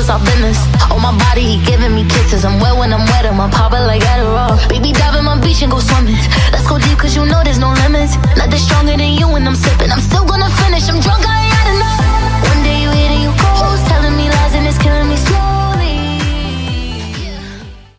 it's our business. On my body, he giving me kisses. I'm wet when I'm wet, I'm popping like Adderall. Baby, dive in my beach and go swimming. Let's go deep, cause you know there's no limits. Nothing stronger than you when I'm sipping.